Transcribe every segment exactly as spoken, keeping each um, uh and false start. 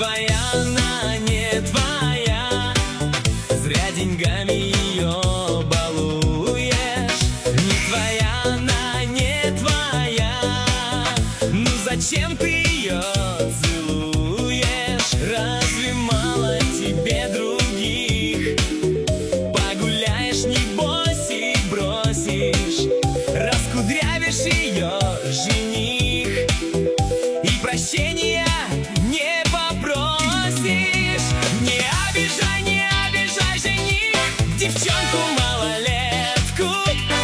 твоя, она не твоя. Зря деньгами ее балуешь. Не твоя, она не твоя. Ну зачем ты ее целуешь? Разве мало тебе других? Погуляешь, небось, и бросишь. Раскудрявишь ее жених, и прощения не попросишь. Не обижай, не обижай, жених, девчонку малолетку,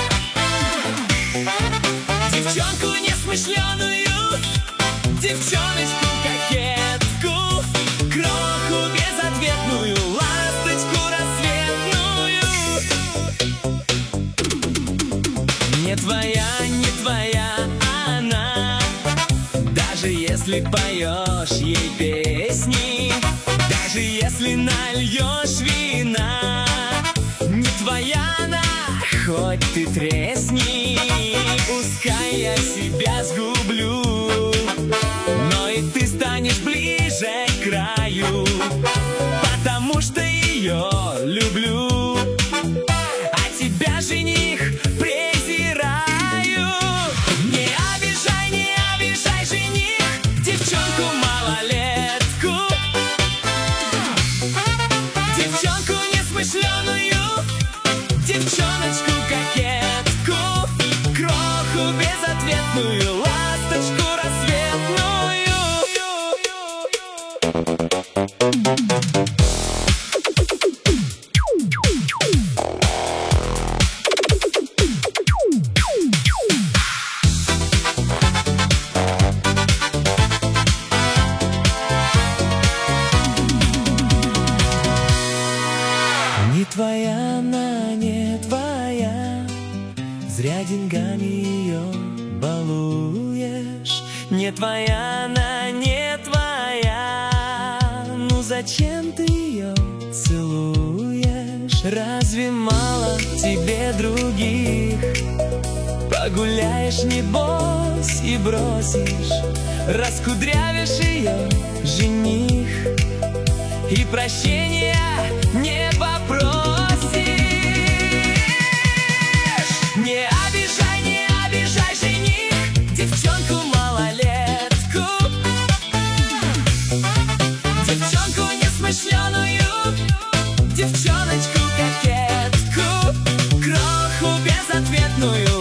девчонку несмышленую, девчоночку кокетку, кроху безответную, ласточку рассветную. Не твоя, не твоя она, даже если поешь ей песни, даже если нальешь вина. Не твоя она, хоть ты тресни. Пускай я себя сгублю, но и ты станешь ближе к краю, потому что ее люблю, а тебя, жених, презираю. Не обижай, не обижай, жених, девчонку малолетку, девчонку несмышленую, девчоночку кокетку, кроху безответную, ласточку рассветную. Не твоя, она не твоя, зря деньгами ее балуешь. Не твоя, она не твоя, ну зачем ты ее целуешь? Разве мало тебе других? Погуляешь, небось, и бросишь. Раскудрявишь ее жених, и прощения не попросишь. Не обижай, не обижай, жених, девчонку малолетку, девчонку несмышленую, девчоночку кокетку, кроху безответную,